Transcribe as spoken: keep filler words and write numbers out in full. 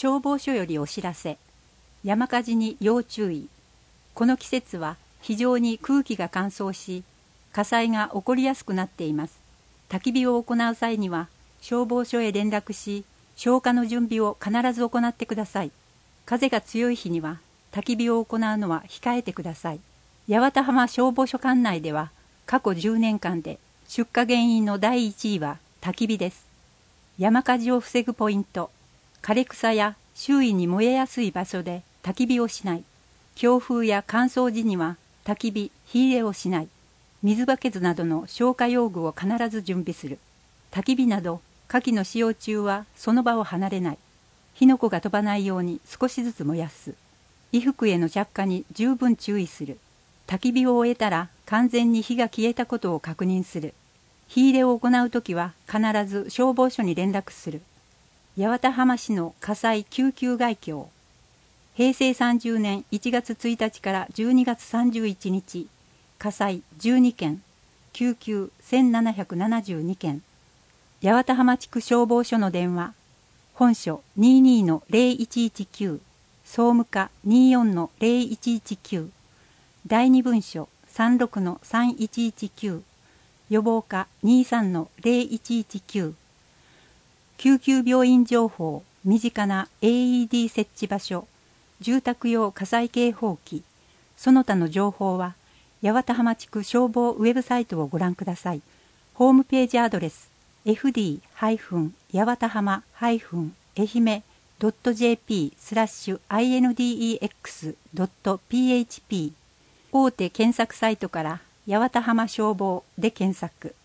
消防署よりお知らせ。山火事に要注意。この季節は非常に空気が乾燥し、火災が起こりやすくなっています。焚き火を行う際には、消防署へ連絡し、消火の準備を必ず行ってください。風が強い日には、焚き火を行うのは控えてください。八幡浜消防署管内では、過去じゅうねんかんで出火原因のだいいちいは焚き火です。山火事を防ぐポイント。枯れ草や周囲に燃えやすい場所で焚き火をしない。強風や乾燥時には焚き火、火入れをしない。水バケツなどの消火用具を必ず準備する。焚き火など火器の使用中はその場を離れない。火の粉が飛ばないように少しずつ燃やす。衣服への着火に十分注意する。焚き火を終えたら完全に火が消えたことを確認する。火入れを行うときは必ず消防署に連絡する。八幡浜市の火災救急概況。へいせいさんじゅうねんいちがつついたちからじゅうにがつさんじゅういちにち、火災じゅうにけん、救急せんななひゃくななじゅうにけん。八幡浜地区消防署の電話、本署 にじゅうにのゼロいちいちきゅう、総務課 にじゅうよんのゼロいちいちきゅう、第二分署 さんじゅうろくのさんいちいちきゅう、予防課 にじゅうさんのゼロいちいちきゅう、救急病院情報、身近な エーイーディー 設置場所、住宅用火災警報器、その他の情報は、八幡浜地区消防ウェブサイトをご覧ください。ホームページアドレス、エフディー 八幡浜 愛媛 ドット ジェーピー スラッシュ アイエヌディーイーエックス ドット ピーエイチピー 大手検索サイトから八幡浜消防で検索。